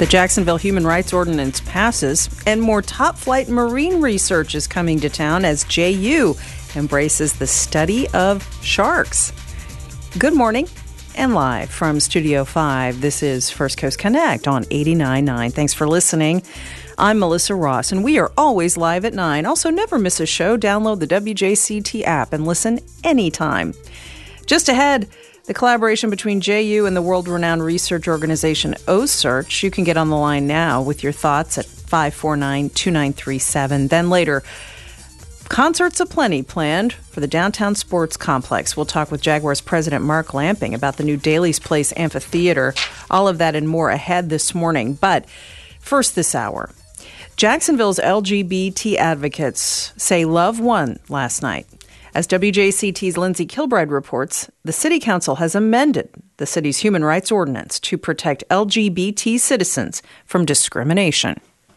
The Jacksonville Human Rights Ordinance passes, and more top-flight marine research is coming to town as JU embraces the study of sharks. Good morning, and live from Studio 5, this is First Coast Connect on 89.9. Thanks for listening. I'm Melissa Ross, and we are always live at 9. Also, never miss a show. Download the WJCT app and listen anytime. Just ahead, the collaboration between JU and the world-renowned research organization OSearch. You can get on the line now with your thoughts at 549-2937. Then later, concerts aplenty planned for the downtown sports complex. We'll talk with Jaguars president Mark Lamping about the new Daly's Place Amphitheater. All of that and more ahead this morning. But first this hour, Jacksonville's LGBT advocates say love won last night. As WJCT's Lindsay Kilbride reports, the City Council has amended the city's human rights ordinance to protect LGBT citizens from discrimination.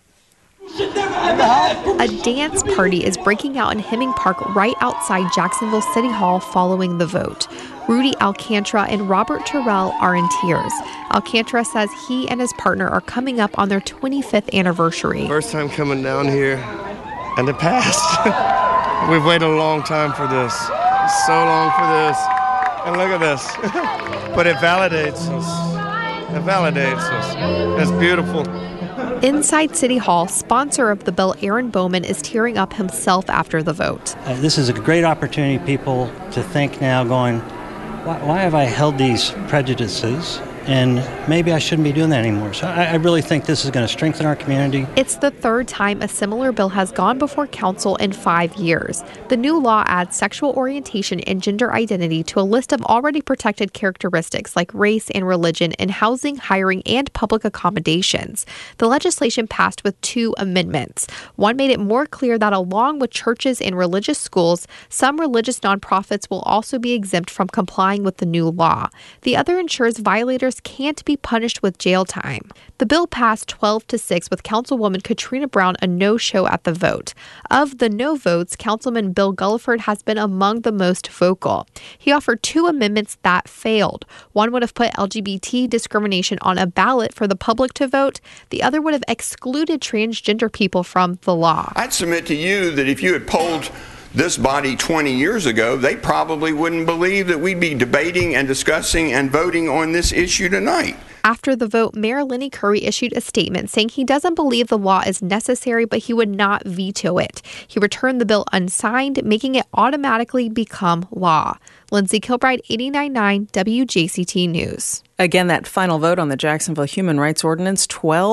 A dance party is breaking out in Hemming Park right outside Jacksonville City Hall following the vote. Rudy Alcantara and Robert Terrell are in tears. Alcantara says he and his partner are coming up on their 25th anniversary. First time coming down here, and it passed. We've waited a long time for this, so long for this, and look at this. But it validates us. It validates us. It's beautiful. Inside City Hall, sponsor of the bill, Aaron Bowman, is tearing up himself after the vote. This is a great opportunity, people, to think now going, why have I held these prejudices? And maybe I shouldn't be doing that anymore. So I really think this is going to strengthen our community. It's the third time a similar bill has gone before council in 5 years. The new law adds sexual orientation and gender identity to a list of already protected characteristics like race and religion in housing, hiring, and public accommodations. The legislation passed with 2 amendments. One made it more clear that along with churches and religious schools, some religious nonprofits will also be exempt from complying with the new law. The other ensures violators can't be punished with jail time. The bill passed 12-6 with Councilwoman Katrina Brown a no-show at the vote. Of the no votes, Councilman Bill Gulliford has been among the most vocal. He offered 2 amendments that failed. One would have put LGBT discrimination on a ballot for the public to vote. The other would have excluded transgender people from the law. I'd submit to you that if you had polled this body 20 years ago, they probably wouldn't believe that we'd be debating and discussing and voting on this issue tonight. After the vote, Mayor Lenny Curry issued a statement saying he doesn't believe the law is necessary, but he would not veto it. He returned the bill unsigned, making it automatically become law. Lindsay Kilbride, 89.9 WJCT News. Again, that final vote on the Jacksonville Human Rights Ordinance,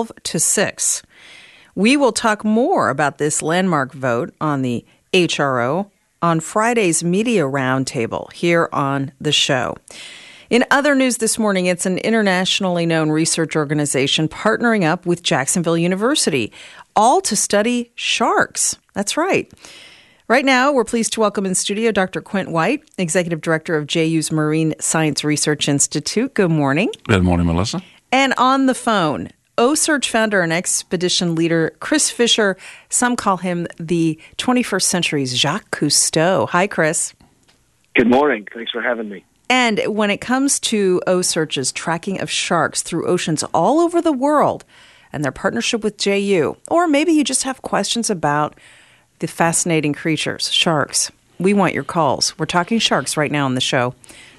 12-6. We will talk more about this landmark vote on the HRO on Friday's Media Roundtable here on the show. In other news this morning, it's an internationally known research organization partnering up with Jacksonville University, all to study sharks. That's right. Right now, we're pleased to welcome in studio Dr. Quint White, Executive Director of JU's Marine Science Research Institute. Good morning. Good morning, Melissa. And on the phone, OSearch founder and expedition leader Chris Fisher. Some call him the 21st century's Jacques Cousteau. Hi, Chris. Good morning. Thanks for having me. And when it comes to OSearch's tracking of sharks through oceans all over the world and their partnership with JU, or maybe you just have questions about the fascinating creatures, sharks, we want your calls. We're talking sharks right now on the show.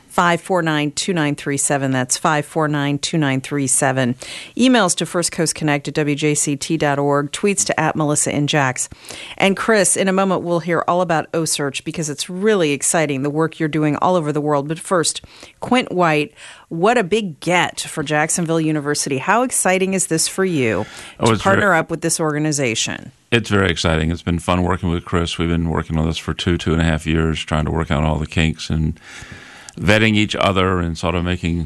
549-2937. That's 549-2937. Emails to firstcoastconnect@wjct.org. Tweets to @MelissaNJax. And Chris, in a moment, we'll hear all about OSearch because it's really exciting, the work you're doing all over the world. But first, Quint White, what a big get for Jacksonville University. How exciting is this for you to partner up with this organization? It's very exciting. It's been fun working with Chris. We've been working on this for 2.5 years, trying to work out all the kinks and vetting each other and sort of making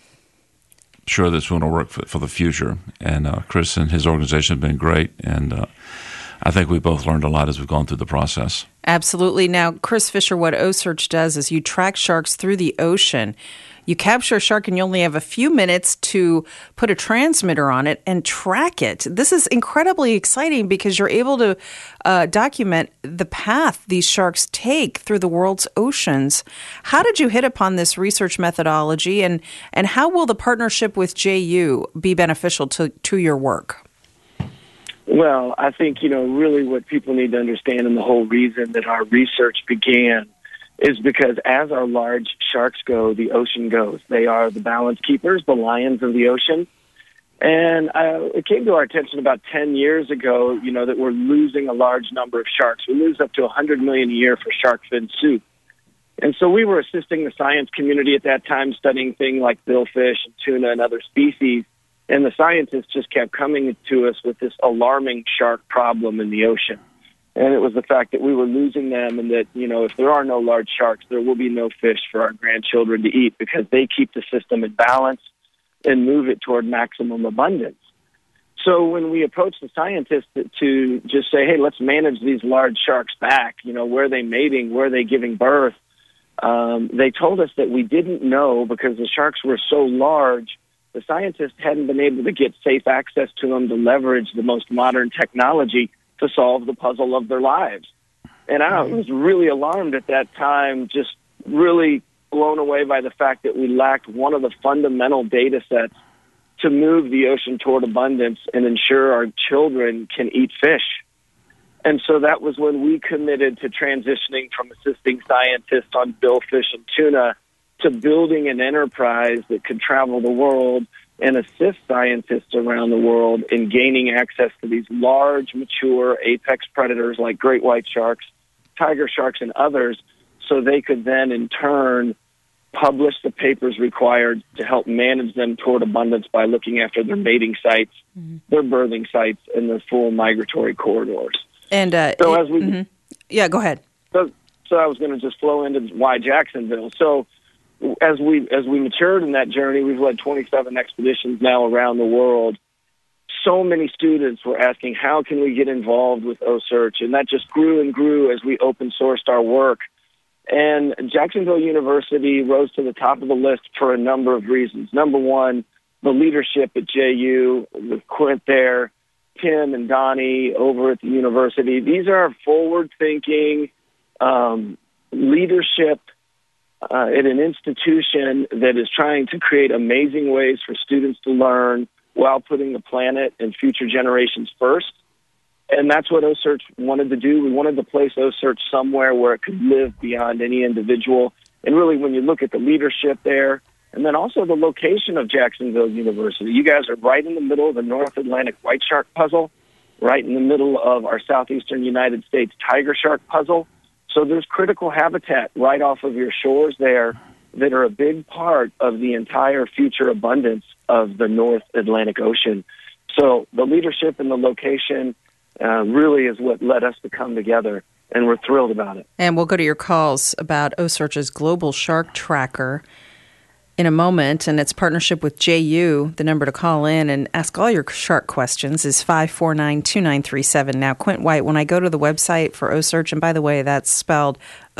sure this will work for the future. And Chris and his organization have been great, and I think we both learned a lot as we've gone through the process. Absolutely. Now, Chris Fisher, what OSearch does is you track sharks through the ocean You capture a shark and you only have a few minutes to put a transmitter on it and track it. This is incredibly exciting because you're able to document the path these sharks take through the world's oceans. How did you hit upon this research methodology, and how will the partnership with JU be beneficial to your work? Well, I think, really what people need to understand, and the whole reason that our research began, is because as our large sharks go, the ocean goes. They are the balance keepers, the lions of the ocean. And it came to our attention about 10 years ago, that we're losing a large number of sharks. We lose up to 100 million a year for shark fin soup. And so we were assisting the science community at that time, studying things like billfish and tuna and other species. And the scientists just kept coming to us with this alarming shark problem in the ocean. And it was the fact that we were losing them, and that, if there are no large sharks, there will be no fish for our grandchildren to eat, because they keep the system in balance and move it toward maximum abundance. So when we approached the scientists to just say, hey, let's manage these large sharks back, where are they mating, where are they giving birth, they told us that we didn't know, because the sharks were so large, the scientists hadn't been able to get safe access to them to leverage the most modern technology to solve the puzzle of their lives. And I was really alarmed at that time, just really blown away by the fact that we lacked one of the fundamental data sets to move the ocean toward abundance and ensure our children can eat fish. And so that was when we committed to transitioning from assisting scientists on billfish and tuna to building an enterprise that could travel the world and assist scientists around the world in gaining access to these large, mature apex predators like great white sharks, tiger sharks, and others, so they could then, in turn, publish the papers required to help manage them toward abundance by looking after their mating sites, their birthing sites, and their full migratory corridors. And yeah, go ahead. So I was going to just flow into why Jacksonville. So as we matured in that journey, we've led 27 expeditions now around the world. So many students were asking, how can we get involved with OCEARCH? And that just grew and grew as we open sourced our work. And Jacksonville University rose to the top of the list for a number of reasons. Number one, the leadership at JU, with Quint there, Tim and Donnie over at the university. These are forward-thinking leadership at an institution that is trying to create amazing ways for students to learn while putting the planet and future generations first. And that's what OCEARCH wanted to do. We wanted to place OCEARCH somewhere where it could live beyond any individual. And really, when you look at the leadership there, and then also the location of Jacksonville University, you guys are right in the middle of the North Atlantic white shark puzzle, right in the middle of our southeastern United States tiger shark puzzle. So there's critical habitat right off of your shores there that are a big part of the entire future abundance of the North Atlantic Ocean. So the leadership and the location really is what led us to come together, and we're thrilled about it. And we'll go to your calls about OCEARCH's Global Shark Tracker in a moment, and its partnership with JU. The number to call in and ask all your shark questions is 549-2937. Now, Quint White, when I go to the website for OCEARCH, and by the way, that's spelled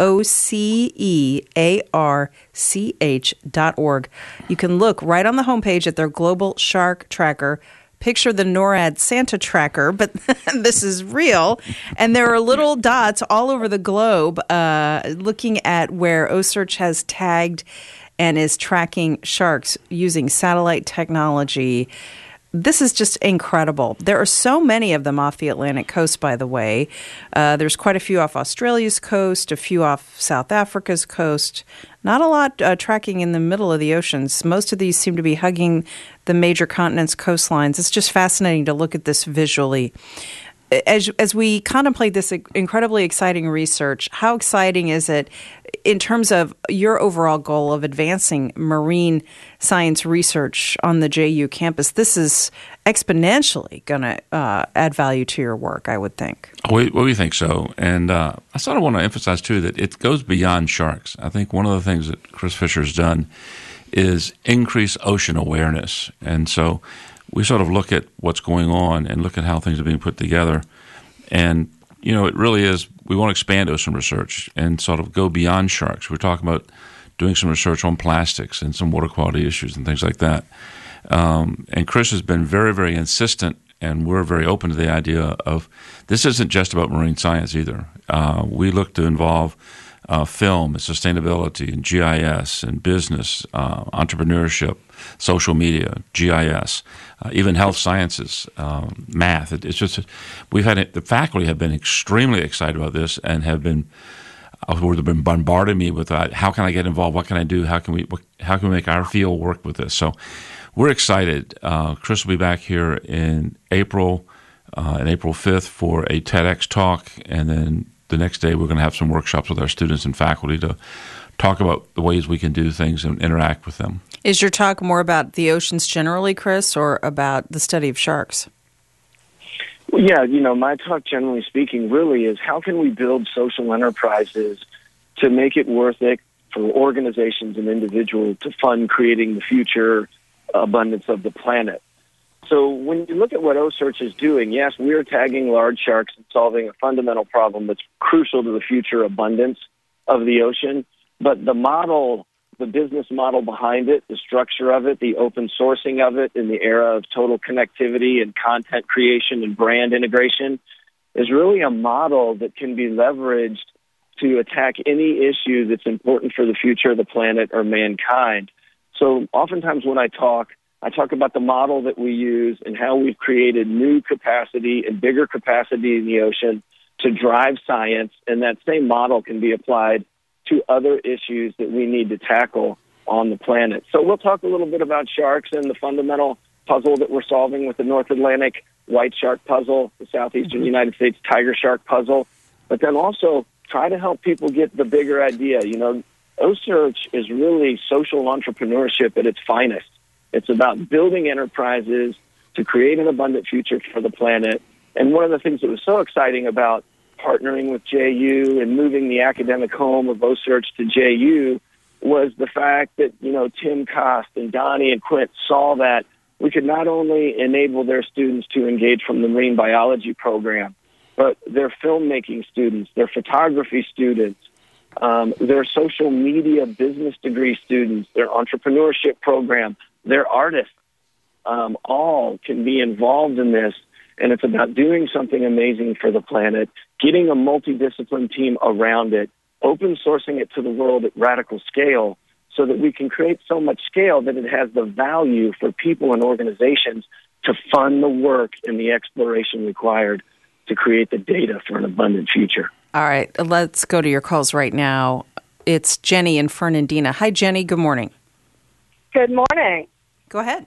OCEARCH.org, you can look right on the homepage at their Global Shark Tracker. Picture the NORAD Santa tracker, but this is real. And there are little dots all over the globe looking at where OCEARCH has tagged and is tracking sharks using satellite technology. This is just incredible. There are so many of them off the Atlantic coast, by the way. There's quite a few off Australia's coast, a few off South Africa's coast. Not a lot tracking in the middle of the oceans. Most of these seem to be hugging the major continents' coastlines. It's just fascinating to look at this visually. As we contemplate this incredibly exciting research, how exciting is it in terms of your overall goal of advancing marine science research on the JU campus? This is exponentially going to add value to your work, I would think. We think so. And I sort of want to emphasize, too, that it goes beyond sharks. I think one of the things that Chris Fisher's done is increase ocean awareness. And so we sort of look at what's going on and look at how things are being put together. And, it really is, we want to expand ocean research and sort of go beyond sharks. We're talking about doing some research on plastics and some water quality issues and things like that. And Chris has been very, very insistent, and we're very open to the idea of this isn't just about marine science either. We look to involve film and sustainability and GIS and business, entrepreneurship, social media, GIS, even health sciences, math. It's just the faculty have been extremely excited about this and have been bombarding me with how can I get involved? What can I do? How can we make our field work with this? So we're excited. Chris will be back here in April 5th for a TEDx talk, and then the next day we're going to have some workshops with our students and faculty to talk about the ways we can do things and interact with them. Is your talk more about the oceans generally, Chris, or about the study of sharks? Well, yeah, my talk, generally speaking, really is how can we build social enterprises to make it worth it for organizations and individuals to fund creating the future abundance of the planet. So when you look at what OSearch is doing, yes, we're tagging large sharks and solving a fundamental problem that's crucial to the future abundance of the ocean. But the model, the business model behind it, the structure of it, the open sourcing of it in the era of total connectivity and content creation and brand integration is really a model that can be leveraged to attack any issue that's important for the future of the planet or mankind. So oftentimes when I talk about the model that we use and how we've created new capacity and bigger capacity in the ocean to drive science, and that same model can be applied to other issues that we need to tackle on the planet. So we'll talk a little bit about sharks and the fundamental puzzle that we're solving with the North Atlantic white shark puzzle, the southeastern United States tiger shark puzzle, but then also try to help people get the bigger idea. OSearch is really social entrepreneurship at its finest. It's about building enterprises to create an abundant future for the planet. And one of the things that was so exciting about partnering with JU and moving the academic home of OSearch to JU was the fact that, Tim Kost and Donnie and Quint saw that we could not only enable their students to engage from the marine biology program, but their filmmaking students, their photography students, their social media business degree students, their entrepreneurship program, their artists, all can be involved in this. And it's about doing something amazing for the planet, getting a multidiscipline team around it, open sourcing it to the world at radical scale so that we can create so much scale that it has the value for people and organizations to fund the work and the exploration required to create the data for an abundant future. All right, let's go to your calls right now. It's Jenny in Fernandina. Hi, Jenny. Good morning. Good morning. Go ahead.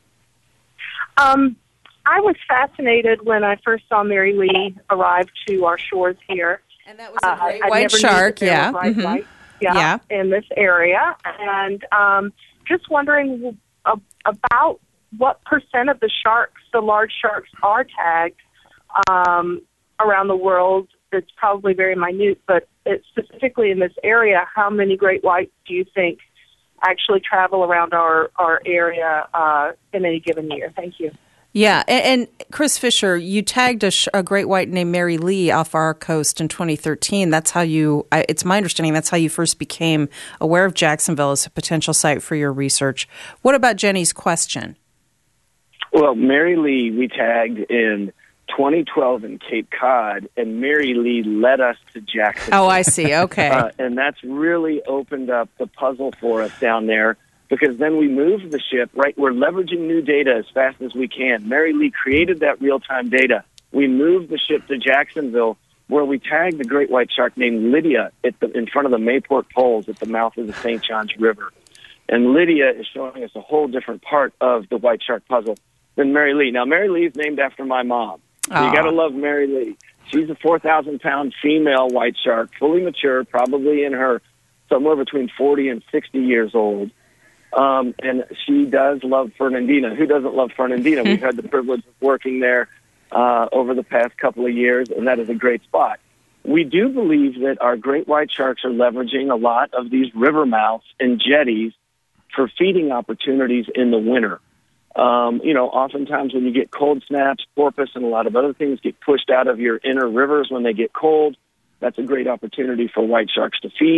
I was fascinated when I first saw Mary Lee arrive to our shores here. And that was a great white shark, yeah. White, in this area. And just wondering about what percent of the sharks, the large sharks, are tagged around the world. It's probably very minute, but specifically in this area, how many great whites do you think actually travel around our area in any given year? Thank you. Yeah, and Chris Fisher, you tagged a great white named Mary Lee off our coast in 2013. That's how it's my understanding, that's how you first became aware of Jacksonville as a potential site for your research. What about Jenny's question? Well, Mary Lee we tagged in 2012 in Cape Cod, and Mary Lee led us to Jacksonville. Oh, I see. Okay. And that's really opened up the puzzle for us down there, because then we moved the ship, right? We're leveraging new data as fast as we can. Mary Lee created that real-time data. We moved the ship to Jacksonville, where we tagged the great white shark named Lydia in front of the Mayport Poles at the mouth of the St. Johns River. And Lydia is showing us a whole different part of the white shark puzzle than Mary Lee. Now, Mary Lee is named after my mom. So you got to love Mary Lee. She's a 4,000-pound female white shark, fully mature, probably in her somewhere between 40 and 60 years old. And she does love Fernandina. Who doesn't love Fernandina? We've had the privilege of working there over the past couple of years, and that is a great spot. We do believe that our great white sharks are leveraging a lot of these river mouths and jetties for feeding opportunities in the winter. Oftentimes when you get cold snaps, porpoise and a lot of other things get pushed out of your inner rivers when they get cold. That's a great opportunity for white sharks to feed.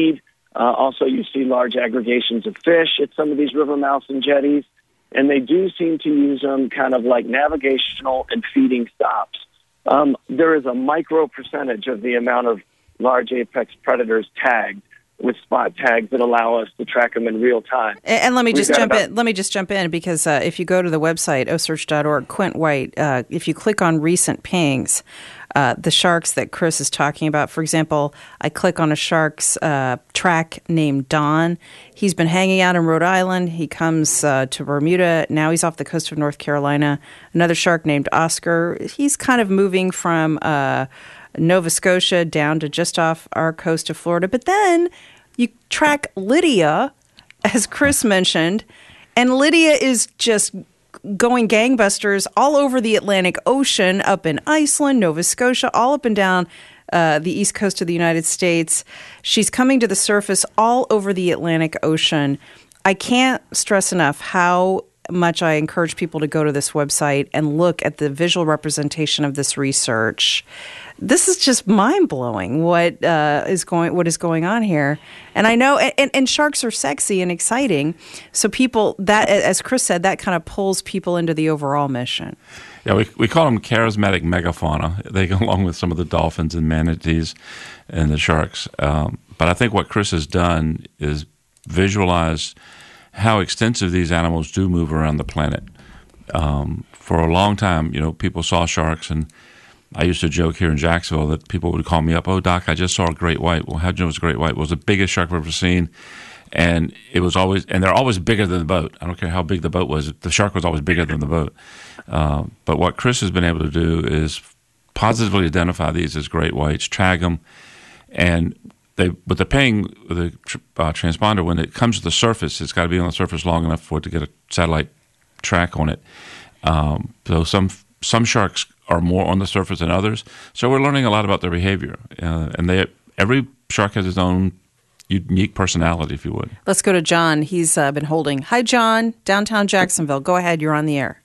Also, you see large aggregations of fish at some of these river mouths and jetties, and they do seem to use them kind of like navigational and feeding stops. There is a micro percentage of the amount of large apex predators tagged with spot tags that allow us to track them in real time. And let me just jump in. Let me just jump in because if you go to the website osearch.org, Quint White, if you click on recent pings, the sharks that Chris is talking about, for example, I click on a shark's track named Don. He's been hanging out in Rhode Island. He comes to Bermuda. Now he's off the coast of North Carolina. Another shark named Oscar. He's kind of moving from Nova Scotia down to just off our coast of Florida. But then you track Lydia, as Chris mentioned, and Lydia is just going gangbusters all over the Atlantic Ocean, up in Iceland, Nova Scotia, all up and down the east coast of the United States. She's coming to the surface all over the Atlantic Ocean. I can't stress enough how much I encourage people to go to this website and look at the visual representation of this research. This is just mind-blowing what is going on here. And I know, and sharks are sexy and exciting. So people, that, as Chris said, that kind of pulls people into the overall mission. Yeah, we call them charismatic megafauna. They go along with some of the dolphins and manatees and the sharks. But I think what Chris has done is visualize how extensive these animals do move around the planet. For a long time, people saw sharks, and I used to joke here in Jacksonville that people would call me up, "Oh, Doc, I just saw a great white." Well, how'd you know it was a great white? It was the biggest shark I've ever seen, and they're always bigger than the boat. I don't care how big the boat was; the shark was always bigger than the boat. But what Chris has been able to do is positively identify these as great whites, tag them, and with the transponder, when it comes to the surface, it's got to be on the surface long enough for it to get a satellite track on it. So some sharks are more on the surface than others. So we're learning a lot about their behavior, and every shark has its own unique personality, if you would. Let's go to John. He's been holding. Hi, John, downtown Jacksonville. Go ahead. You're on the air.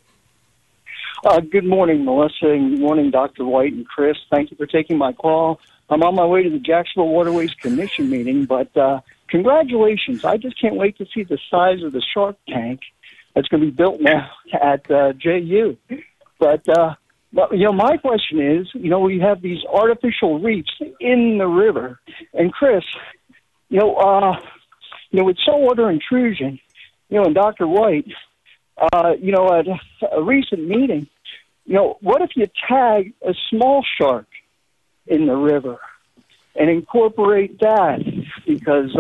Good morning, Melissa, and good morning, Dr. White and Chris. Thank you for taking my call. I'm on my way to the Jacksonville Waterways Commission meeting, but congratulations. I just can't wait to see the size of the shark tank that's going to be built now at JU. But my question is, we have these artificial reefs in the river. And Chris, with saltwater intrusion, and Dr. White, at a recent meeting, what if you tag a small shark in the river and incorporate that? Because,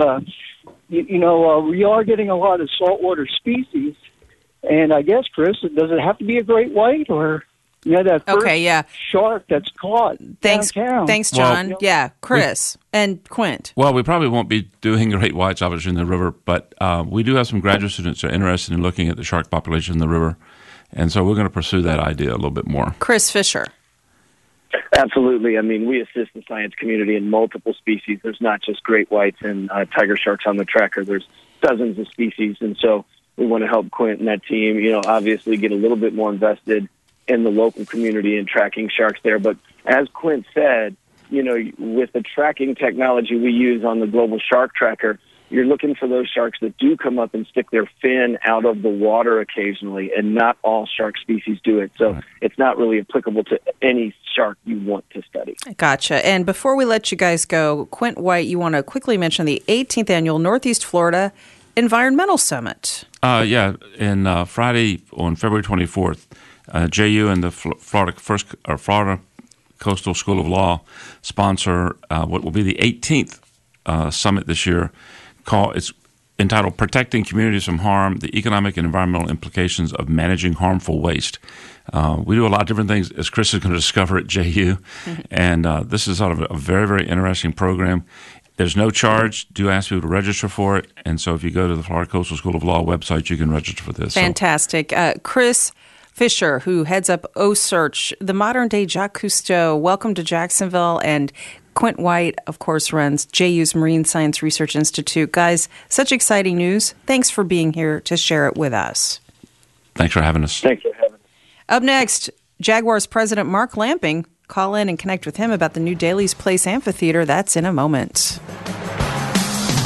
we are getting a lot of saltwater species. And I guess, Chris, does it have to be a great white or, that first shark that's caught downtown? Thanks, John. Chris and Quint. Well, we probably won't be doing great whites, obviously, in the river, but we do have some graduate students who are interested in looking at the shark population in the river. And so we're going to pursue that idea a little bit more. Chris Fisher. Absolutely. I mean, we assist the science community in multiple species. There's not just great whites and tiger sharks on the tracker. There's dozens of species. And so we want to help Quint and that team, obviously get a little bit more invested in the local community and tracking sharks there. But as Quint said, with the tracking technology we use on the Global Shark Tracker, you're looking for those sharks that do come up and stick their fin out of the water occasionally, and not all shark species do it. So it's not really applicable to any shark you want to study. Gotcha. And before we let you guys go, Quint White, you want to quickly mention the 18th Annual Northeast Florida Environmental Summit. And Friday on February 24th, JU and the Florida Coastal School of Law sponsor what will be the 18th summit this year. It's entitled "Protecting Communities from Harm: The Economic and Environmental Implications of Managing Harmful Waste." We do a lot of different things, as Chris is going to discover at JU, and this is sort of a very, very interesting program. There's no charge. Do ask people to register for it, and so if you go to the Florida Coastal School of Law website, you can register for this. Fantastic. Chris Fisher, who heads up OSearch, the modern-day Jacques Cousteau, welcome to Jacksonville, and Quint White, of course, runs JU's Marine Science Research Institute. Guys, such exciting news. Thanks for being here to share it with us. Thanks for having us. Thanks for having us. Up next, Jaguars President Mark Lamping. Call in and connect with him about the new Daly's Place Amphitheater. That's in a moment.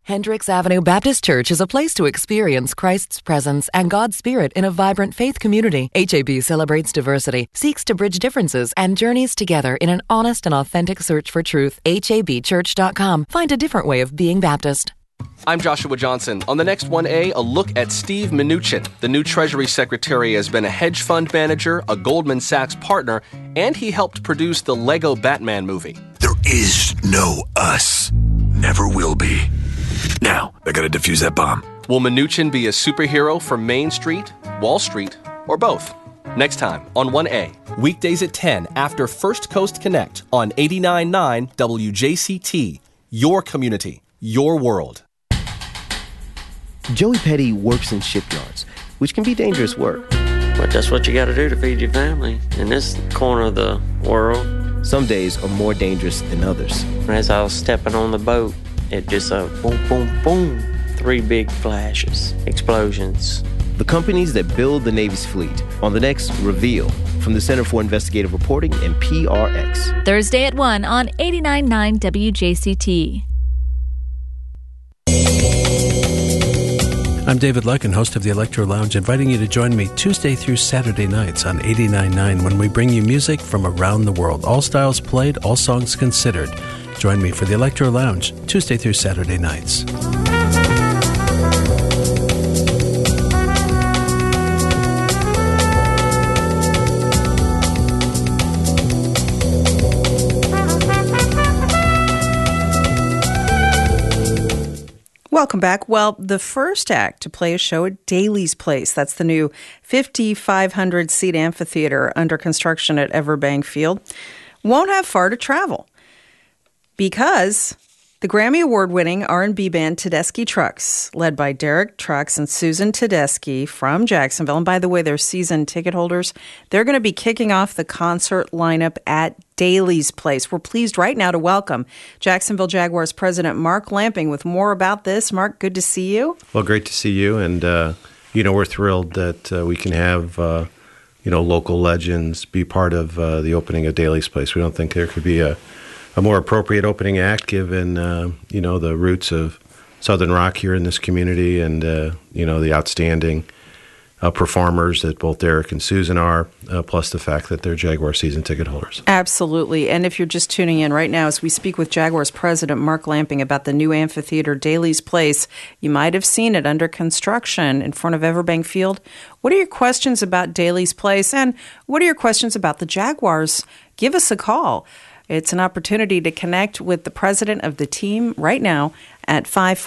Hendricks Avenue Baptist Church is a place to experience Christ's presence and God's Spirit in a vibrant faith community. HAB celebrates diversity, seeks to bridge differences, and journeys together in an honest and authentic search for truth. HABchurch.com. Find a different way of being Baptist. I'm Joshua Johnson. On the next 1A, a look at Steve Mnuchin. The new Treasury Secretary has been a hedge fund manager, a Goldman Sachs partner, and he helped produce the Lego Batman movie. There is no us. Never will be. Now, I gotta defuse that bomb. Will Mnuchin be a superhero for Main Street, Wall Street, or both? Next time on 1A. Weekdays at 10 after First Coast Connect on 89.9 WJCT. Your community, your world. Joey Petty works in shipyards, which can be dangerous work. But that's what you gotta do to feed your family in this corner of the world. Some days are more dangerous than others. As I was stepping on the boat, it just boom, boom, boom. 3 big flashes, explosions. The companies that build the Navy's fleet on the next Reveal from the Center for Investigative Reporting and PRX. Thursday at 1 on 89.9 WJCT. I'm David Lucken, host of the Electro Lounge, inviting you to join me Tuesday through Saturday nights on 89.9 when we bring you music from around the world. All styles played, all songs considered. Join me for the Electro Lounge, Tuesday through Saturday nights. Welcome back. Well, the first act to play a show at Daly's Place. That's the new 5,500-seat amphitheater under construction at Everbank Field. Won't have far to travel because the Grammy Award-winning R&B band Tedeschi Trucks, led by Derek Trucks and Susan Tedeschi from Jacksonville, and by the way, they're season ticket holders, they're going to be kicking off the concert lineup at Daly's Place. We're pleased right now to welcome Jacksonville Jaguars President Mark Lamping with more about this. Mark, good to see you. Well, great to see you, and we're thrilled that we can have local legends be part of the opening of Daly's Place. We don't think there could be a more appropriate opening act given the roots of Southern rock here in this community, and the outstanding performers that both Derek and Susan are, plus the fact that they're Jaguar season ticket holders. Absolutely. And if you're just tuning in right now as we speak with Jaguars President Mark Lamping about the new amphitheater, Daly's Place, you might have seen it under construction in front of Everbank Field. What are your questions about Daly's Place, and what are your questions about the Jaguars? Give us a call. It's an opportunity to connect with the president of the team right now at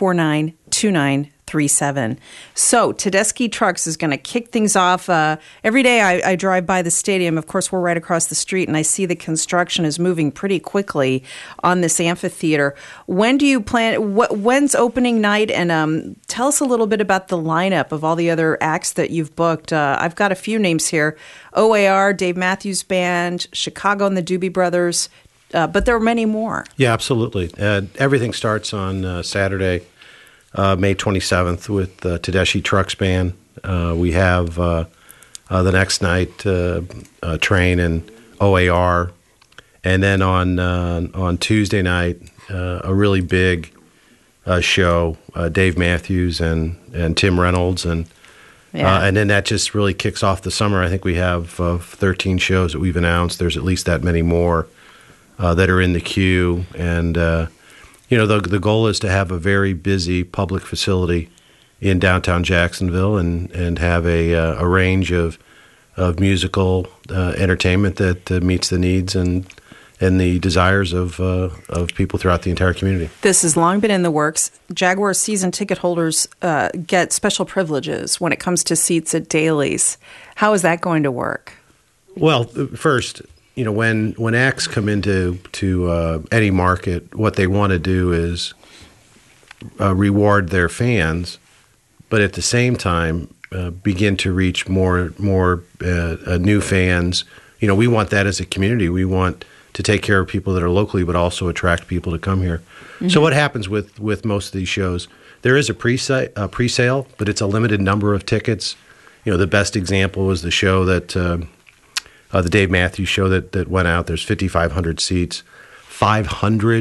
549-2937. So Tedeschi Trucks is going to kick things off. Every day I drive by the stadium. Of course, we're right across the street, and I see the construction is moving pretty quickly on this amphitheater. When do you plan? When's opening night? And tell us a little bit about the lineup of all the other acts that you've booked. I've got a few names here. OAR, Dave Matthews Band, Chicago and the Doobie Brothers, but there are many more. Yeah, absolutely. Everything starts on Saturday, May 27th with the Tedeschi Trucks Band. We have the next night Train and OAR. And then on Tuesday night, a really big show, Dave Matthews and Tim Reynolds. And then that just really kicks off the summer. I think we have 13 shows that we've announced. There's at least that many more that are in the queue. And, the goal is to have a very busy public facility in downtown Jacksonville and have a range of musical entertainment that meets the needs and the desires of people throughout the entire community. This has long been in the works. Jaguar season ticket holders get special privileges when it comes to seats at Daly's. How is that going to work? Well, first, when acts come into any market, what they want to do is reward their fans, but at the same time begin to reach more new fans. We want that as a community. We want to take care of people that are locally, but also attract people to come here. Mm-hmm. So what happens with most of these shows? There is a pre-sale, but it's a limited number of tickets. The best example was the show that. The Dave Matthews show that went out. There's 5,500 seats. 500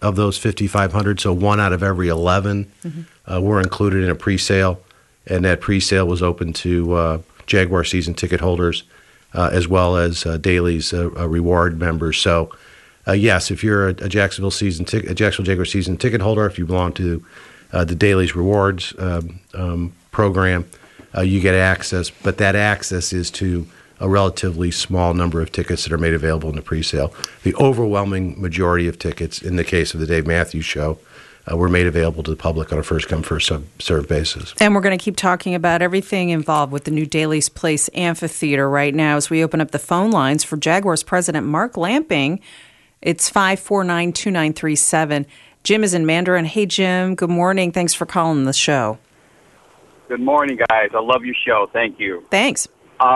of those 5,500, so 1 out of every 11 were included in a pre-sale, and that pre-sale was open to Jaguar season ticket holders as well as Dailies reward members. So, yes, if you're a Jacksonville Jaguar season ticket holder, if you belong to the Dailies rewards program, you get access, but that access is to a relatively small number of tickets that are made available in the pre-sale. The overwhelming majority of tickets, in the case of the Dave Matthews Show, were made available to the public on a first-come, first-served basis. And we're going to keep talking about everything involved with the new Daly's Place Amphitheater right now as we open up the phone lines for Jaguars President Mark Lamping. It's 549-2937. Jim is in Mandarin. Hey, Jim, good morning. Thanks for calling the show. Good morning, guys. I love your show. Thank you. Thanks.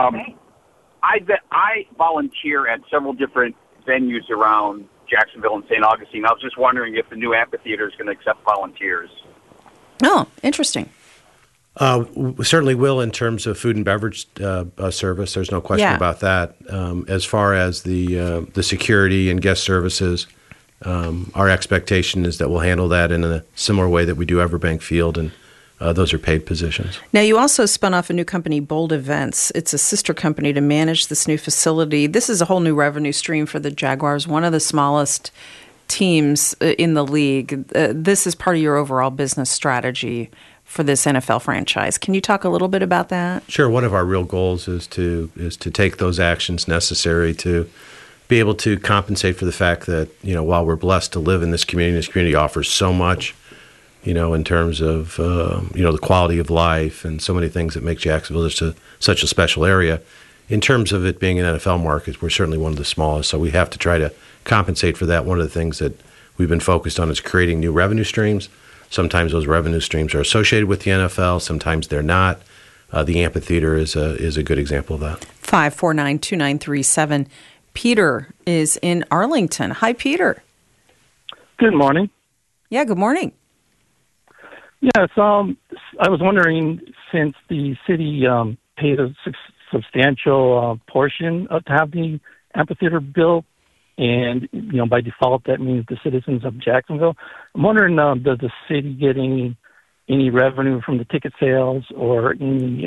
I volunteer at several different venues around Jacksonville and St. Augustine. I was just wondering if the new amphitheater is going to accept volunteers. Oh, interesting. We certainly will in terms of food and beverage service. There's no question about that. As far as the security and guest services, our expectation is that we'll handle that in a similar way that we do Everbank Field, and those are paid positions. Now, you also spun off a new company, Bold Events. It's a sister company to manage this new facility. This is a whole new revenue stream for the Jaguars, one of the smallest teams in the league. This is part of your overall business strategy for this NFL franchise. Can you talk a little bit about that? Sure. One of our real goals is to take those actions necessary to be able to compensate for the fact that, while we're blessed to live in this community offers so much, in terms of, the quality of life and so many things that make Jacksonville such a special area. In terms of it being an NFL market, we're certainly one of the smallest, so we have to try to compensate for that. One of the things that we've been focused on is creating new revenue streams. Sometimes those revenue streams are associated with the NFL. Sometimes they're not. The amphitheater is a good example of that. 549-2937. Peter is in Arlington. Hi, Peter. Good morning. Yeah, good morning. Yes, I was wondering, since the city paid a substantial portion to have the amphitheater built, and by default that means the citizens of Jacksonville, I'm wondering, does the city get any revenue from the ticket sales or any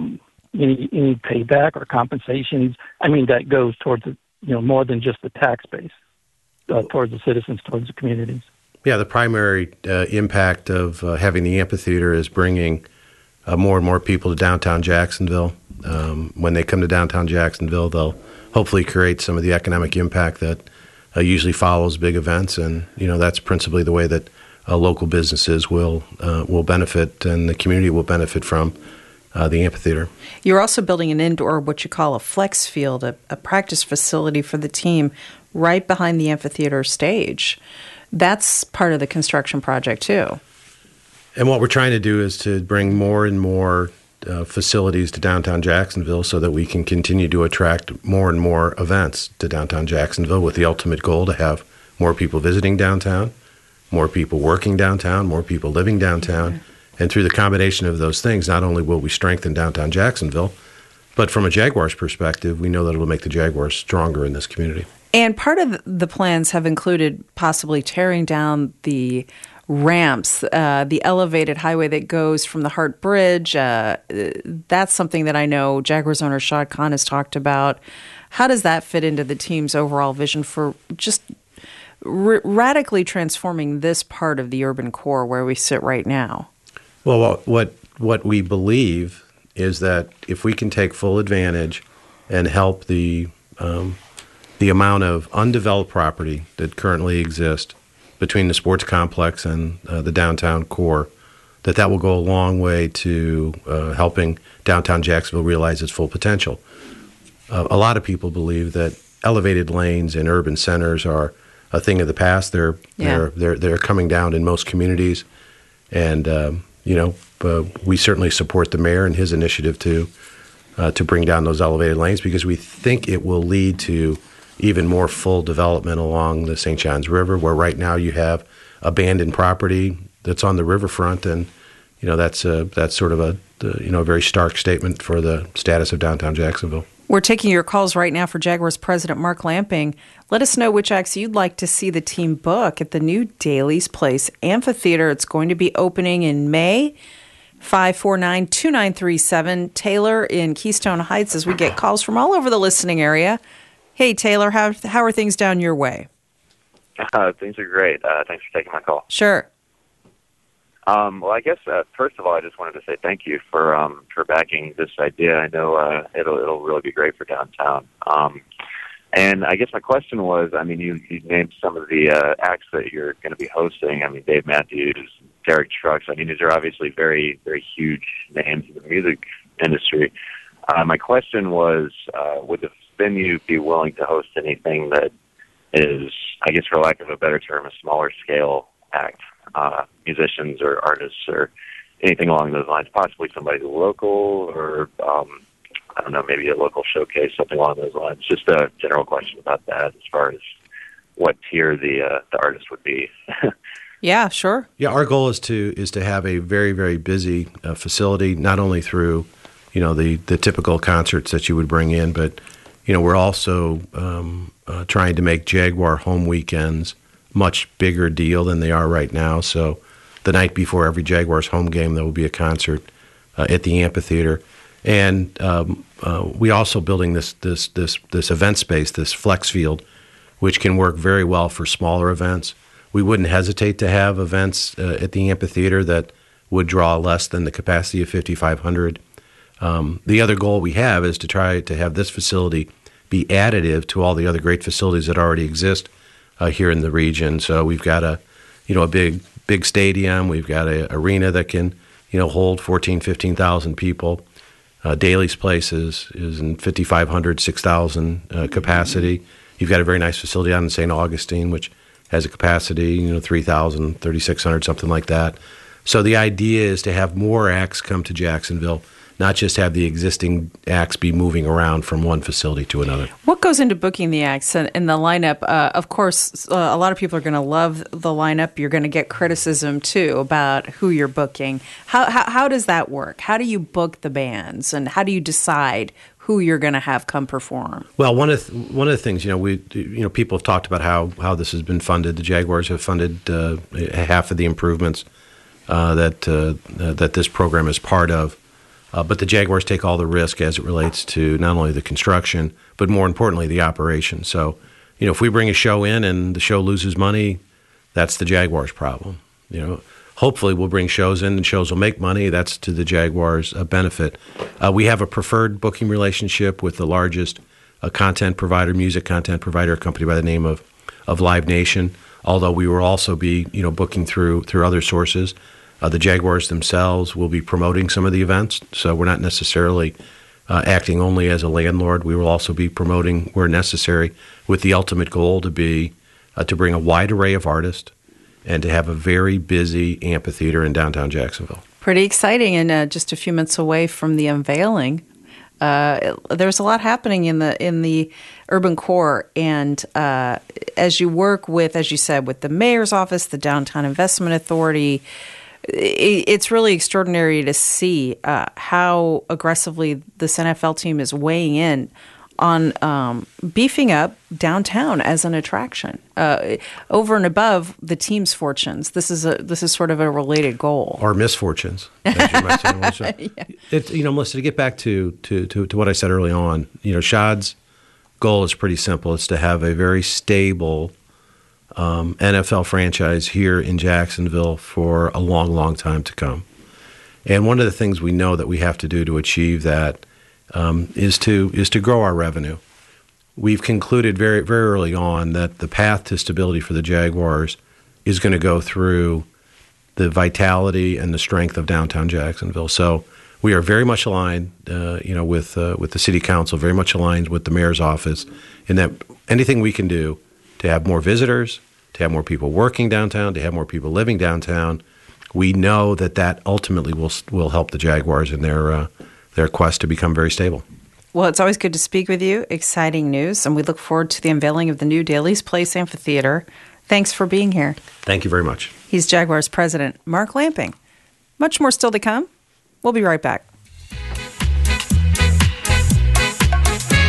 payback or compensations? I mean, that goes towards more than just the tax base, towards the citizens, towards the communities. Yeah, the primary impact of having the amphitheater is bringing more and more people to downtown Jacksonville. When they come to downtown Jacksonville, they'll hopefully create some of the economic impact that usually follows big events, and that's principally the way that local businesses will benefit, and the community will benefit from the amphitheater. You're also building an indoor, what you call a flex field, a practice facility for the team right behind the amphitheater stage. That's part of the construction project, too. And what we're trying to do is to bring more and more facilities to downtown Jacksonville so that we can continue to attract more and more events to downtown Jacksonville, with the ultimate goal to have more people visiting downtown, more people working downtown, more people living downtown. Mm-hmm. And through the combination of those things, not only will we strengthen downtown Jacksonville, but from a Jaguars perspective, we know that it will make the Jaguars stronger in this community. And part of the plans have included possibly tearing down the ramps, the elevated highway that goes from the Hart Bridge. That's something that I know Jaguars owner Shad Khan has talked about. How does that fit into the team's overall vision for just radically transforming this part of the urban core where we sit right now? Well, what we believe is that if we can take full advantage and help the amount of undeveloped property that currently exists between the sports complex and the downtown core, that will go a long way to helping downtown Jacksonville realize its full potential. A lot of people believe that elevated lanes in urban centers are a thing of the past. They're coming down in most communities, and we certainly support the mayor and his initiative to bring down those elevated lanes, because we think it will lead to even more full development along the St. Johns River, where right now you have abandoned property that's on the riverfront, and that's sort of a very stark statement for the status of downtown Jacksonville. We're taking your calls right now for Jaguars President Mark Lamping. Let us know which acts you'd like to see the team book at the new Daly's Place Amphitheater. It's going to be opening in May. 549-2937. Taylor in Keystone Heights, as we get calls from all over the listening area. Hey, Taylor, how are things down your way? Things are great. Thanks for taking my call. Sure. Well, I guess first of all, I just wanted to say thank you for backing this idea. I know it'll really be great for downtown. And I guess my question was, I mean, you named some of the acts that you're going to be hosting. I mean, Dave Matthews, Derek Trucks. I mean, these are obviously very, very huge names in the music industry. My question was, would the venue be willing to host anything that is, I guess for lack of a better term, a smaller scale act? Musicians or artists or anything along those lines, possibly somebody local or, I don't know, maybe a local showcase, something along those lines. Just a general question about that as far as what tier the artist would be. Yeah, sure. Yeah, our goal is to have a very, very busy facility, not only through, the typical concerts that you would bring in, but, we're also trying to make Jaguar home weekends much bigger deal than they are right now. So the night before every Jaguars home game, there will be a concert at the amphitheater. And we also building this event space, this flex field, which can work very well for smaller events. We wouldn't hesitate to have events at the amphitheater that would draw less than the capacity of 5,500. The other goal we have is to try to have this facility be additive to all the other great facilities that already exist here in the region. So we've got a big stadium. We've got an arena that can, hold 14,000, 15,000 people. Daly's Place is in 5,500, 6,000 capacity. You've got a very nice facility out in St. Augustine, which has a capacity, 3,000, 3,600, something like that. So the idea is to have more acts come to Jacksonville, not just have the existing acts be moving around from one facility to another. What goes into booking the acts and the lineup? Of course, a lot of people are going to love the lineup. You're going to get criticism, too, about who you're booking. How does that work? How do you book the bands, and how do you decide who you're going to have come perform? Well, one of the things, people have talked about how this has been funded. The Jaguars have funded half of the improvements that this program is part of. But the Jaguars take all the risk as it relates to not only the construction, but more importantly, the operation. So, if we bring a show in and the show loses money, that's the Jaguars' problem. Hopefully we'll bring shows in and shows will make money. That's to the Jaguars' benefit. We have a preferred booking relationship with the largest content provider, music content provider, a company by the name of Live Nation, although we will also be, booking through other sources. The Jaguars themselves will be promoting some of the events, so we're not necessarily acting only as a landlord. We will also be promoting where necessary, with the ultimate goal to be to bring a wide array of artists and to have a very busy amphitheater in downtown Jacksonville. Pretty exciting, and just a few minutes away from the unveiling. There's a lot happening in the urban core, and as you work with, as you said, with the mayor's office, the Downtown Investment Authority, it's really extraordinary to see how aggressively this NFL team is weighing in on beefing up downtown as an attraction, over and above the team's fortunes. This is sort of a related goal, or misfortunes, as you might say. Yeah. Melissa, to get back to what I said early on, Shad's goal is pretty simple. It's to have a very stable NFL franchise here in Jacksonville for a long, long time to come. And one of the things we know that we have to do to achieve that is to grow our revenue. We've concluded very, very early on that the path to stability for the Jaguars is going to go through the vitality and the strength of downtown Jacksonville. So we are very much aligned, with the city council, very much aligned with the mayor's office, in that anything we can do to have more visitors, to have more people working downtown, to have more people living downtown, we know that ultimately will help the Jaguars in their quest to become very stable. Well, it's always good to speak with you. Exciting news, and we look forward to the unveiling of the new Daly's Place Amphitheater. Thanks for being here. Thank you very much. He's Jaguars President Mark Lamping. Much more still to come. We'll be right back.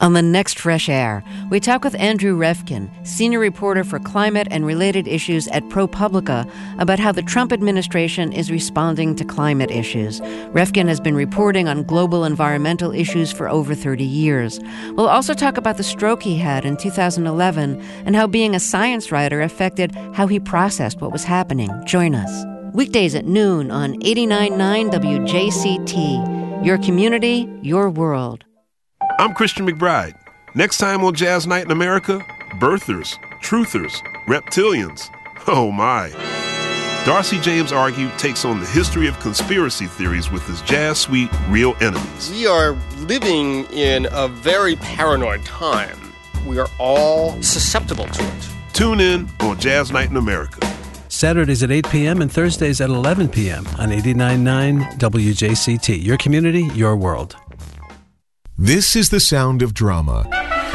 On the next Fresh Air, we talk with Andrew Refkin, senior reporter for climate and related issues at ProPublica, about how the Trump administration is responding to climate issues. Refkin has been reporting on global environmental issues for over 30 years. We'll also talk about the stroke he had in 2011 and how being a science writer affected how he processed what was happening. Join us. Weekdays at noon on 89.9 WJCT. Your community, your world. I'm Christian McBride. Next time on Jazz Night in America, birthers, truthers, reptilians. Oh my. Darcy James Argue takes on the history of conspiracy theories with his jazz suite, Real Enemies. We are living in a very paranoid time. We are all susceptible to it. Tune in on Jazz Night in America. Saturdays at 8 p.m. and Thursdays at 11 p.m. on 89.9 WJCT. Your community, your world. This is the sound of drama.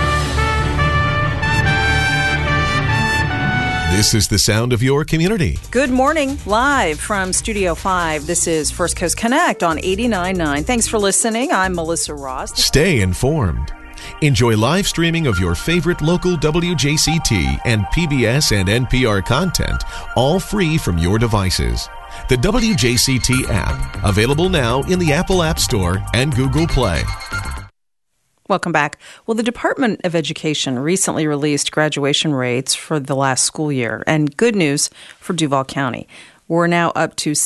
This is the sound of your community. Good morning, live from Studio 5. This is First Coast Connect on 89.9. Thanks for listening. I'm Melissa Ross. Stay informed. Enjoy live streaming of your favorite local WJCT and PBS and NPR content, all free from your devices. The WJCT app, available now in the Apple App Store and Google Play. Welcome back. Well, the Department of Education recently released graduation rates for the last school year, and good news for Duval County. We're now up to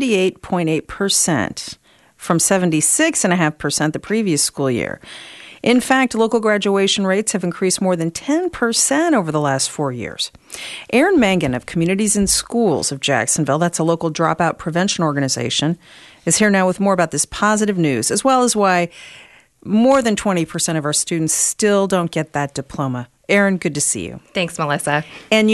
78.8% from 76.5% the previous school year. In fact, local graduation rates have increased more than 10% over the last 4 years. Aaron Mangan of Communities in Schools of Jacksonville, that's a local dropout prevention organization, is here now with more about this positive news, as well as why more than 20% of our students still don't get that diploma. Erin, good to see you. Thanks, Melissa. And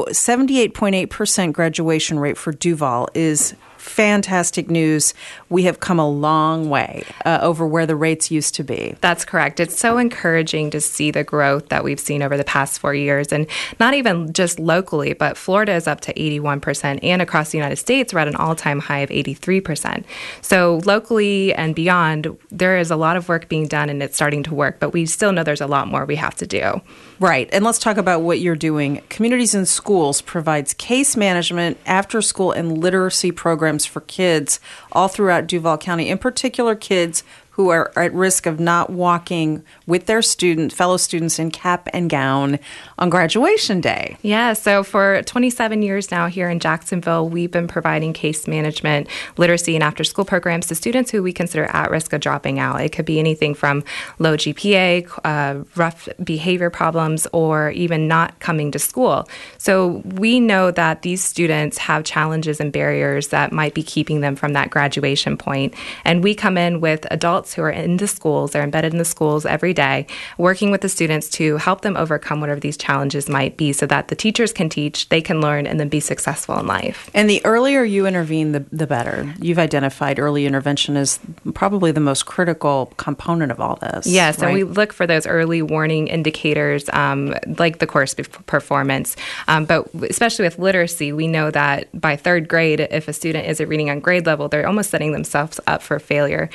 78.8% graduation rate for Duval is fantastic news. We have come a long way over where the rates used to be. That's correct. It's so encouraging to see the growth that we've seen over the past 4 years, and not even just locally, but Florida is up to 81%, and across the United States, we're at an all-time high of 83%. So locally and beyond, there is a lot of work being done, and it's starting to work, but we still know there's a lot more we have to do. Right. And let's talk about what you're doing. Communities in Schools provides case management, after-school, and literacy programs for kids all throughout Duval County, in particular kids who are at risk of not walking with their fellow students in cap and gown on graduation day. Yeah, so for 27 years now here in Jacksonville, we've been providing case management, literacy, and after-school programs to students who we consider at risk of dropping out. It could be anything from low GPA, rough behavior problems, or even not coming to school. So we know that these students have challenges and barriers that might be keeping them from that graduation point. And we come in with adults who are in the schools, they're embedded in the schools every day, working with the students to help them overcome whatever these challenges might be so that the teachers can teach, they can learn, and then be successful in life. And the earlier you intervene, the better. You've identified early intervention as probably the most critical component of all this. Yes, right? And we look for those early warning indicators like the course performance. But especially with literacy, we know that by third grade, if a student isn't reading on grade level, they're almost setting themselves up for failure.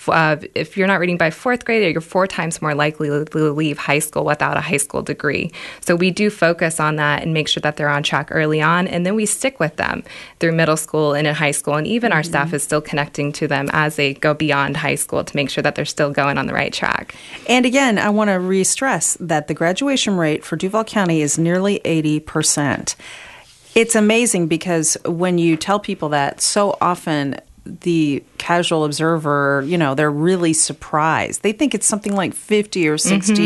If you're not reading by fourth grade, you're 4 times more likely to leave high school without a high school degree. So we do focus on that and make sure that they're on track early on, and then we stick with them through middle school and in high school, and even our staff is still connecting to them as they go beyond high school to make sure that they're still going on the right track. And again, I want to re-stress that the graduation rate for Duval County is nearly 80%. It's amazing because when you tell people that, so often the casual observer, they're really surprised. They think it's something like 50 or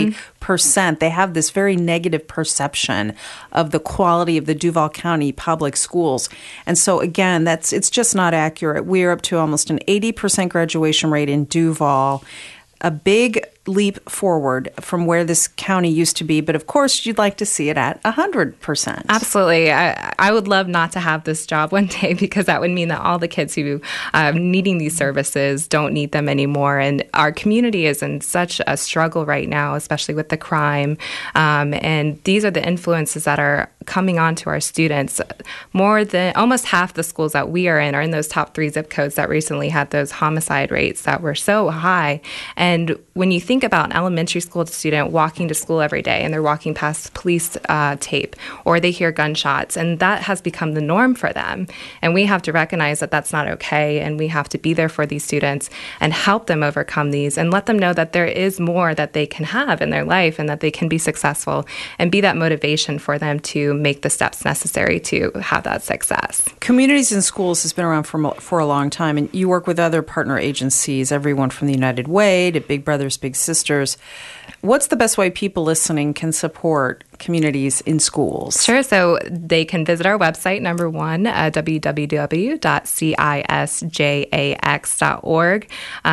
60%. They have this very negative perception of the quality of the Duval County public schools. And so, again, it's just not accurate. We're up to almost an 80% graduation rate in Duval. A big leap forward from where this county used to be, but of course you'd like to see it at 100%. Absolutely. I would love not to have this job one day because that would mean that all the kids who are needing these services don't need them anymore. And our community is in such a struggle right now, especially with the crime. And these are the influences that are coming on to our students. More than almost half the schools that we are in those top 3 zip codes that recently had those homicide rates that were so high. And when you think about an elementary school student walking to school every day and they're walking past police tape or they hear gunshots, and that has become the norm for them. And we have to recognize that that's not okay, and we have to be there for these students and help them overcome these and let them know that there is more that they can have in their life and that they can be successful, and be that motivation for them to make the steps necessary to have that success. Communities in Schools has been around for a long time, and you work with other partner agencies, everyone from the United Way to Big Brothers Big Sisters. What's the best way people listening can support communities in schools? Sure. So they can visit our website, number one, www.cisjax.org.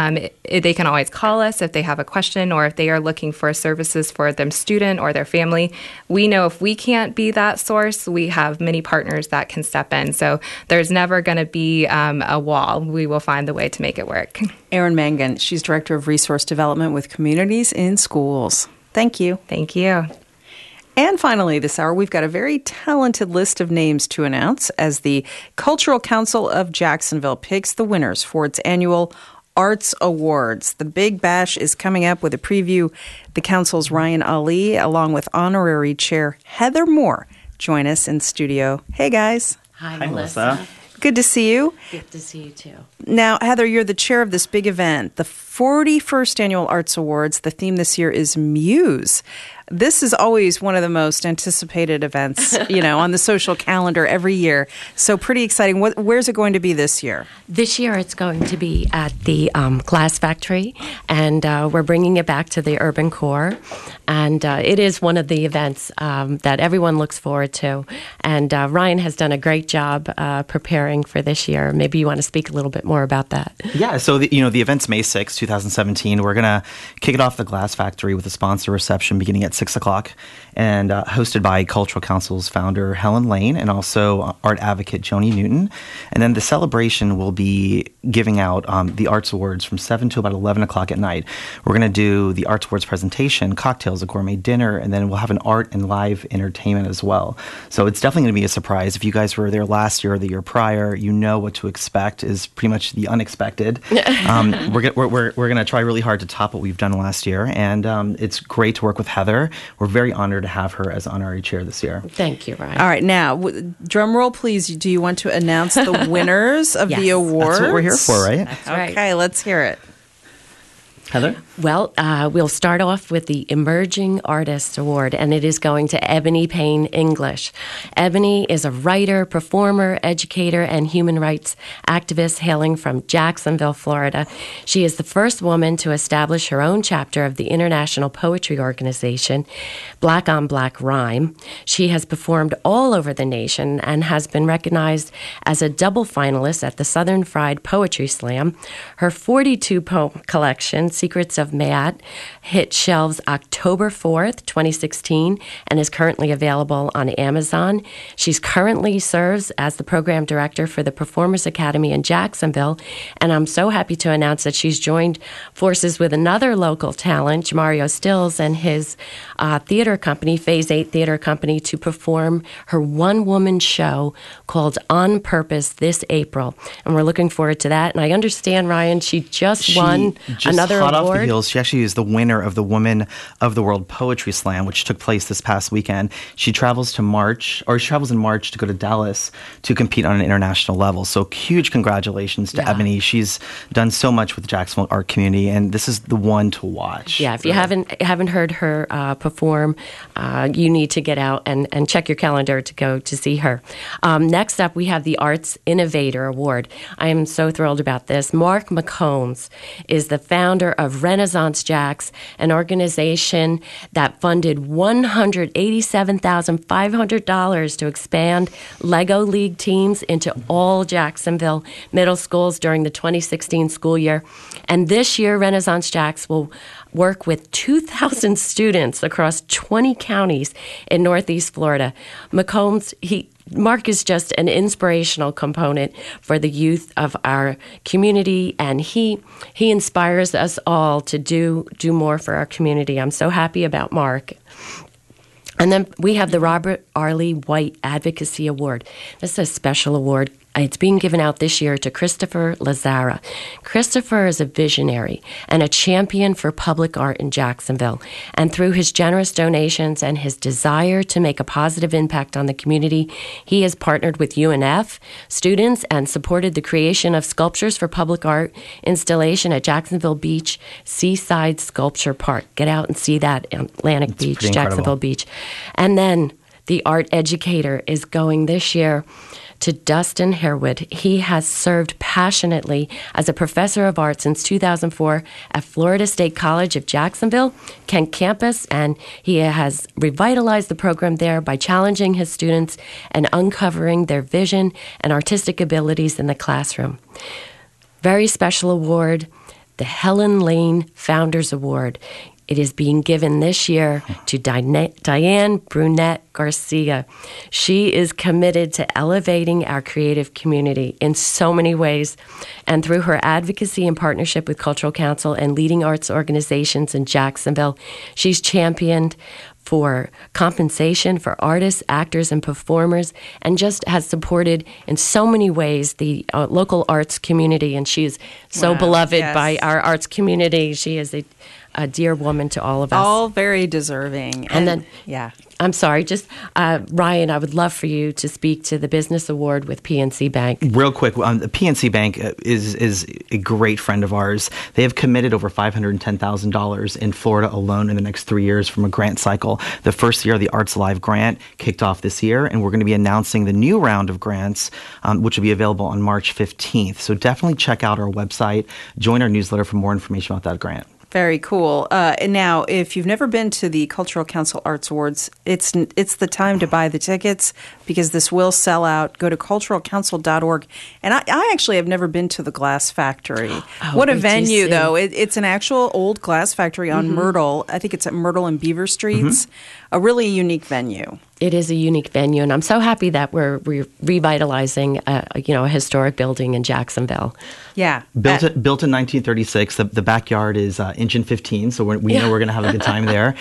They can always call us if they have a question or if they are looking for services for their student or their family. We know if we can't be that source, we have many partners that can step in. So there's never going to be a wall. We will find the way to make it work. Erin Mangan, she's Director of Resource Development with Communities in Schools. Thank you. Thank you. And finally, this hour, we've got a very talented list of names to announce as the Cultural Council of Jacksonville picks the winners for its annual Arts Awards. The Big Bash is coming up with a preview. The council's Ryan Ali, along with Honorary Chair Heather Moore, join us in studio. Hey, guys. Hi, Melissa. Good to see you. Good to see you, too. Now, Heather, you're the chair of this big event, the 41st Annual Arts Awards. The theme this year is Muse. This is always one of the most anticipated events, on the social calendar every year. So pretty exciting. Where's it going to be this year? This year it's going to be at the Glass Factory, and we're bringing it back to the urban core. And it is one of the events that everyone looks forward to. And Ryan has done a great job preparing for this year. Maybe you want to speak a little bit more about that. Yeah, so the event's May 6, 2017. We're going to kick it off at the Glass Factory with a sponsor reception beginning at 6 o'clock, and hosted by Cultural Council's founder Helen Lane and also art advocate Joni Newton. And then the celebration will be giving out the Arts Awards from 7 to about 11 o'clock at night. We're going to do the Arts Awards presentation, cocktails, a gourmet dinner, and then we'll have an art and live entertainment as well. So it's definitely going to be a surprise. If you guys were there last year or the year prior, you know what to expect is pretty much the unexpected. We're going to try really hard to top what we've done last year, and it's great to work with Heather. We're very honored to have her as honorary chair this year. Thank you, Ryan. All right, now, drum roll, please. Do you want to announce the winners of the awards? That's what we're here for, right? That's right. Okay, let's hear it. Heather? Well, we'll start off with the Emerging Artist Award, and it is going to Ebony Payne English. Ebony is a writer, performer, educator, and human rights activist hailing from Jacksonville, Florida. She is the first woman to establish her own chapter of the international poetry organization, Black on Black Rhyme. She has performed all over the nation and has been recognized as a double finalist at the Southern Fried Poetry Slam. Her 42-poem collection, Secrets of Maat, hit shelves October 4th, 2016, and is currently available on Amazon. She's currently serves as the program director for the Performers Academy in Jacksonville, and I'm so happy to announce that she's joined forces with another local talent, Mario Stills, and his theater company, Phase 8 Theater Company, to perform her one-woman show called On Purpose this April. And we're looking forward to that. And I understand, Ryan, she just won another hot award. Off the heels. She actually is the winner of the Women of the World Poetry Slam, which took place this past weekend. She travels in March to go to Dallas to compete on an international level. So huge congratulations to Ebony. She's done so much with the Jacksonville art community, and this is the one to watch. Yeah, if you haven't heard her perform, you need to get out and check your calendar to go to see her. Next up, we have the Arts Innovator Award. I am so thrilled about this. Mark McCombs is the founder of Renaissance Jacks, an organization that funded $187,500 to expand Lego League teams into all Jacksonville middle schools during the 2016 school year. And this year, Renaissance Jacks will work with 2,000 students across 20 counties in Northeast Florida. Mark is just an inspirational component for the youth of our community, and he inspires us all to do more for our community. I'm so happy about Mark. And then we have the Robert Arlie White Advocacy Award. This is a special award It's being given out this year to Christopher Lazara. Christopher is a visionary and a champion for public art in Jacksonville. And through his generous donations and his desire to make a positive impact on the community, he has partnered with UNF students and supported the creation of sculptures for public art installation at Jacksonville Beach Seaside Sculpture Park. Get out and see that in Atlantic Beach, Jacksonville Beach. And then the art educator is going this year to Dustin Harewood. He has served passionately as a professor of art since 2004 at Florida State College of Jacksonville, Kent campus, and he has revitalized the program there by challenging his students and uncovering their vision and artistic abilities in the classroom. Very special award, the Helen Lane Founders Award. It is being given this year to Diane Brunette Garcia. She is committed to elevating our creative community in so many ways. And through her advocacy and partnership with Cultural Council and leading arts organizations in Jacksonville, she's championed for compensation for artists, actors, and performers, and just has supported in so many ways the local arts community. And she is so beloved by our arts community. She is a dear woman to all of us. All very deserving. And then, yeah. I'm sorry, just Ryan, I would love for you to speak to the Business Award with PNC Bank. Real quick, the PNC Bank is a great friend of ours. They have committed over $510,000 in Florida alone in the next 3 years from a grant cycle. The first year of the Arts Live grant kicked off this year, and we're going to be announcing the new round of grants, which will be available on March 15th. So definitely check out our website, join our newsletter for more information about that grant. Very cool. And now, if you've never been to the Cultural Council Arts Awards, it's the time to buy the tickets because this will sell out. Go to culturalcouncil.org. And I actually have never been to the Glass Factory. What a venue, though. It's an actual old glass factory on Myrtle. I think it's at Myrtle and Beaver Streets. A really unique venue. It is a unique venue, and I'm so happy that we're revitalizing a historic building in Jacksonville. Yeah. Built in 1936. The backyard is engine 15, so we know we're going to have a good time there.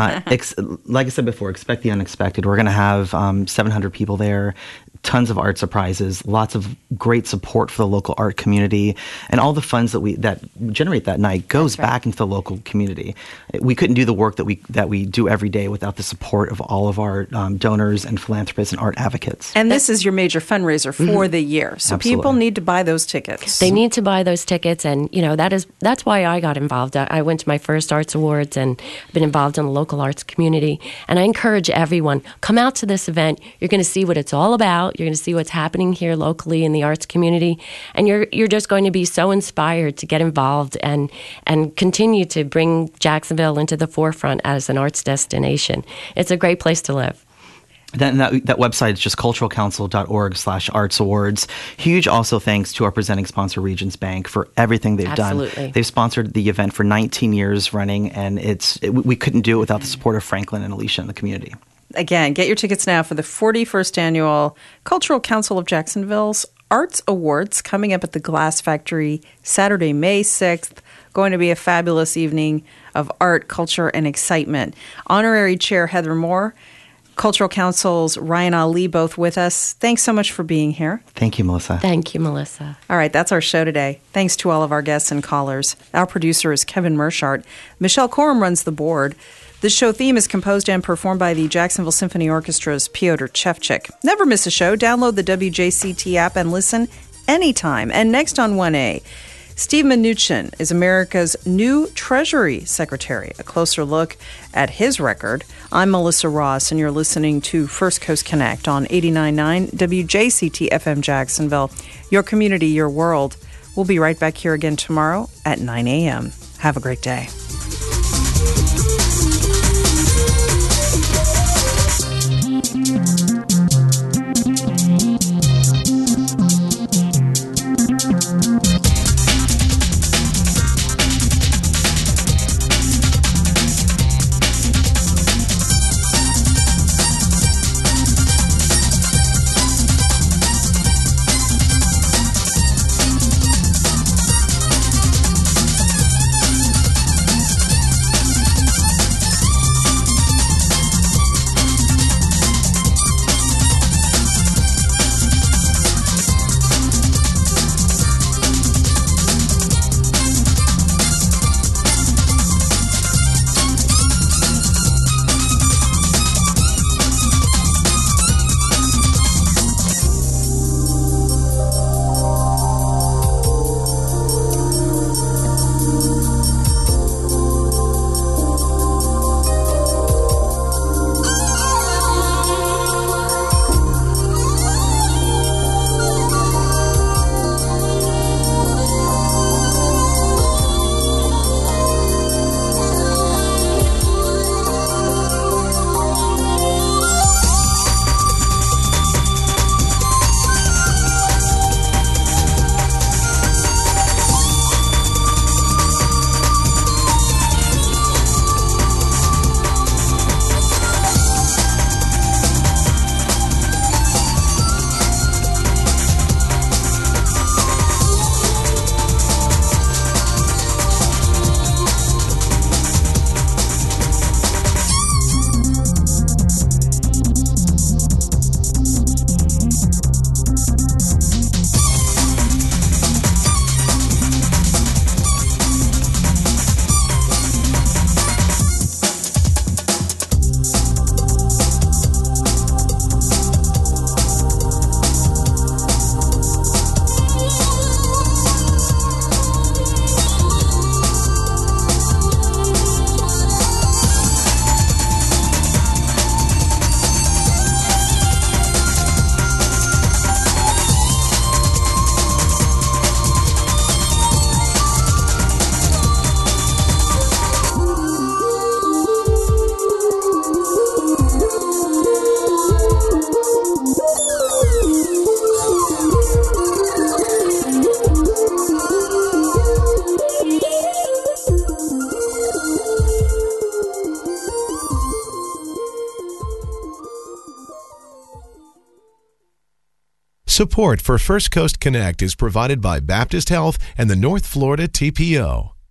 Like I said before, expect the unexpected. We're going to have 700 people there, tons of art surprises, lots of great support for the local art community, and all the funds that generate that night goes back into the local community. We couldn't do the work that we do every day without the support of all of our donors and philanthropists and art advocates. And this is your major fundraiser for the year. So Absolutely. People need to buy those tickets. They need to buy those tickets, and that's why I got involved. I went to my first Arts Awards and I've been involved in the local arts community. And I encourage everyone, come out to this event. You're going to see what it's all about. You're going to see what's happening here locally in the arts community, and you're just going to be so inspired to get involved and continue to bring Jacksonville into the forefront as an arts destination. It's a great place to live. That website is just culturalcouncil.org/arts awards. Huge also thanks to our presenting sponsor, Regions Bank, for everything they've done. They've sponsored the event for 19 years running, and we couldn't do it without the support of Franklin and Alicia in the community. Again, get your tickets now for the 41st Annual Cultural Council of Jacksonville's Arts Awards coming up at the Glass Factory Saturday, May 6th. Going to be a fabulous evening of art, culture, and excitement. Honorary Chair Heather Moore, Cultural Council's Ryan Ali, both with us. Thanks so much for being here. Thank you, Melissa. Thank you, Melissa. All right, that's our show today. Thanks to all of our guests and callers. Our producer is Kevin Mershart. Michelle Coram runs the board. The show theme is composed and performed by the Jacksonville Symphony Orchestra's Piotr Chevchik. Never miss a show. Download the WJCT app and listen anytime. And next on 1A, Steve Mnuchin is America's new Treasury Secretary. A closer look at his record. I'm Melissa Ross, and you're listening to First Coast Connect on 89.9 WJCT FM Jacksonville. Your community, your world. We'll be right back here again tomorrow at 9 a.m. Have a great day. Support for First Coast Connect is provided by Baptist Health and the North Florida TPO.